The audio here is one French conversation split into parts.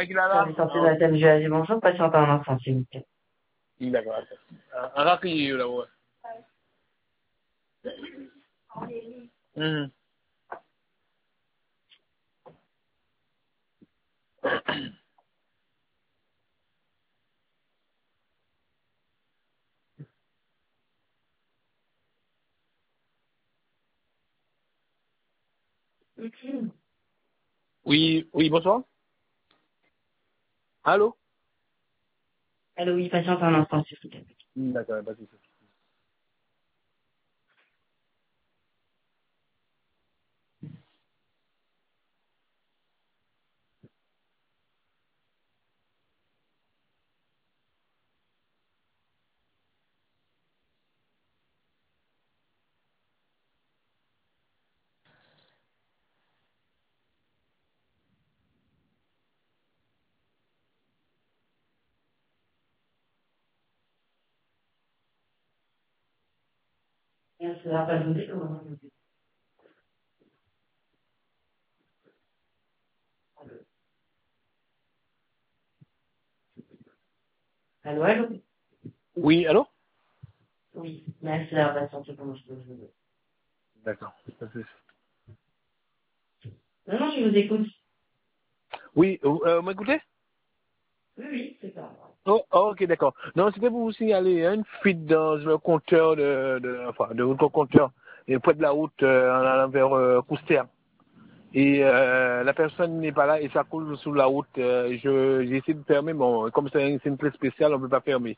qu'il a là? Service santé de la CMG, bonjour, patiente un instant, s'il vous plaît. D'accord. Un rapide, là, ouais. Mhm. Oui, oui, bonsoir. Allô? Allô, oui, patiente un instant, s'il vous plaît. D'accord, pas de souci. Merci d'avoir pas demandé comment vous dites. Allô, allô? Oui, allô? Oui, merci d'avoir patienté comment je peux vous aider. D'accord, pas de souci. Non, non, je vous écoute. Oui, vous m'écoutez? Oui, oui, c'est ça. Oh, oh, ok, d'accord. Non, c'était pour vous signaler une fuite dans le compteur enfin, de votre compteur, et près de la route, en allant vers Coustère. Et la personne n'est pas là et ça coule sous la route. J'ai essayé de fermer, bon, comme c'est une plaie spéciale, on ne peut pas fermer.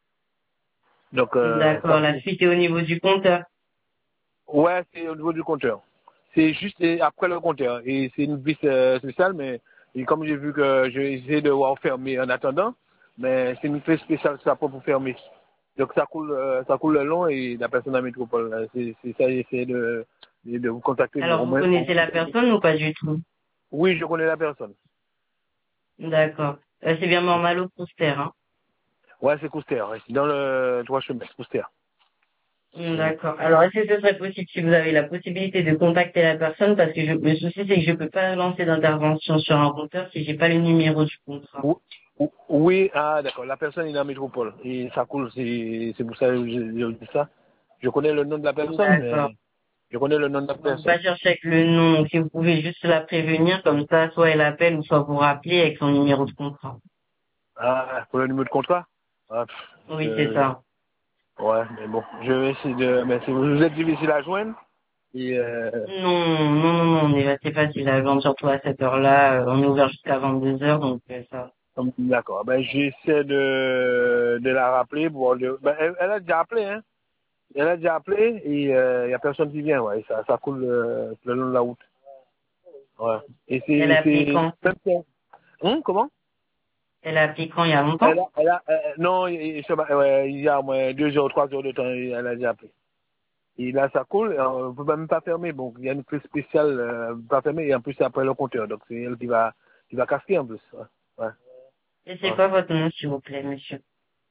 Donc, ça D'accord, la coule. suite est au niveau du compteur. Ouais, c'est au niveau du compteur. C'est juste après le compteur. Et c'est une vis spéciale, mais et comme j'ai vu que j'ai essayé de voir fermer en attendant, mais c'est une plaie spéciale, ça pas pour fermer. Donc ça coule le long et la personne à métropole. C'est ça, j'ai essayé de vous contacter Alors, au vous moins. connaissez la personne ou pas du tout? Oui, je connais la personne. D'accord. C'est bien normal au poster, hein? Ouais, c'est Couster, ouais. Dans le droit chemin, Couster. Mm. D'accord. Alors, est-ce que ce serait possible si vous avez la possibilité de contacter la personne parce que le souci c'est que je peux pas lancer d'intervention sur un compteur si j'ai pas le numéro du contrat. Oui, ah d'accord, la personne est dans la métropole. Et ça coule, c'est pour ça que je dis ça. Je connais le nom de la personne, D'accord. mais je connais le nom de la On peut personne. pas chercher avec le nom, donc si vous pouvez juste la prévenir, comme ça, soit elle appelle ou soit vous rappelez avec son numéro de contrat. Ah, pour le numéro de contrat? Ah, Oui, c'est ça. ouais, mais bon, je vais essayer de... Mais si vous êtes difficile à joindre, et Non, non, non, non, on est assez facile à vendre, surtout à cette heure-là. On est ouvert jusqu'à 22 heures, donc ça. d'accord, ben j'essaie de la rappeler pour... Ben, elle a déjà appelé, hein. Elle a déjà appelé et il n'y a personne qui vient, ouais. Ça coule le long de la route. Ouais. Et Elle a appelé c'est quand? comment? Elle a appelé quand il y a longtemps? Non, il y a au moins 2 heures, 3 heures de temps, elle a déjà appelé. Et là, ça coule, on ne peut même pas fermer. Bon, il y a une clé spéciale, pas fermer, et en plus, c'est après le compteur. Donc, c'est elle qui va casquer en plus. Ouais. Ouais. Et c'est Ouais. quoi votre nom, s'il vous plaît, monsieur?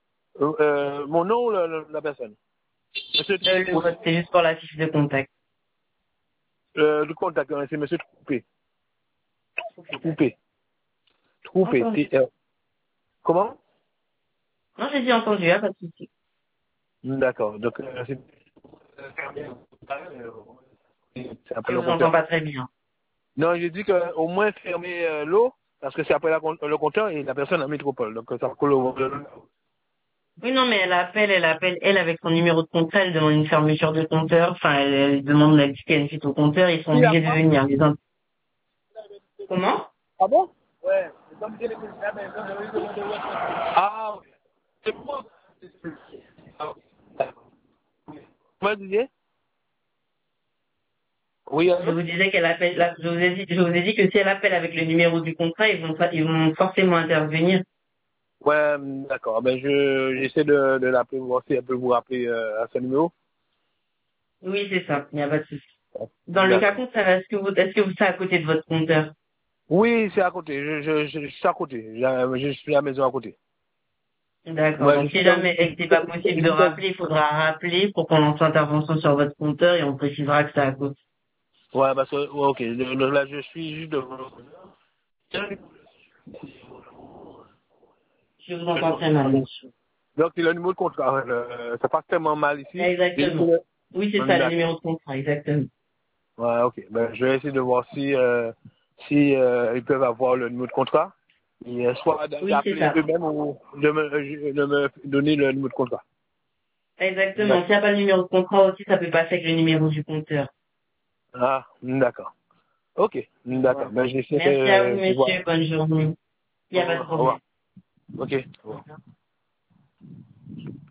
Mon nom ou la personne? Monsieur, Le vote, c'est juste pour la fiche de contact. le contact, c'est monsieur Troupé. Ok, d'accord. Troupé. Troupé. Entendu. Comment? Non, j'ai dit entendu, hein, pas de souci. D'accord. Donc, c'est Je après le vous entends compteur. pas très bien. Non, j'ai dit qu'au moins fermer l'eau, parce que c'est après le compteur et la personne en métropole. Donc, ça coule au... Oui, non, mais elle, avec son numéro de compteur, elle demande une fermeture de compteur, enfin, elle demande la qu'il y a une fuite au compteur, ils sont Il y a obligés de pas? venir. Comment? Ah bon? Ouais. Ah, ok. C'est moi. Moi, Didier? Oui, Je allô? vous disais qu'elle appelle, là, je vous ai dit que si elle appelle avec le numéro du contrat, ils vont forcément intervenir. Ouais, d'accord. Ben, j'essaie de l'appeler, voir si elle peut vous rappeler à ce numéro. Oui, c'est ça, il n'y a pas de souci. Ouais. Dans le cas D'accord. contraire, est-ce que vous êtes à côté de votre compteur? Oui, c'est à côté. Je suis à côté. Je suis à la maison à côté. D'accord. Moi, je Donc, suis si dans... jamais et que c'est pas possible de rappeler, il faudra rappeler pour qu'on lance l'intervention sur votre compteur et on précisera que c'est à cause. Ouais, parce que, ouais, ok. Là, je suis juste devant. Je vous entends très mal, monsieur. Donc, il a le numéro de contrat. Ça passe tellement mal ici. Exactement. Oui, c'est ça, le numéro de contrat, exactement. Ouais, ok. Ben, je vais essayer de voir si, ils peuvent avoir le numéro de contrat. Et soit Oui, c'est d'appeler ça. eux-mêmes ou de me donner le numéro de contrat. Exactement. S'il n'y a pas le numéro de contrat aussi, ça peut passer avec le numéro du compteur. Ah, d'accord. Ok, d'accord. Voilà. Ben, j'essaie Merci à vous, de voir. monsieur. Bonne journée. Il n'y Au a pas de revoir. Au revoir. problème. Ok. Au revoir.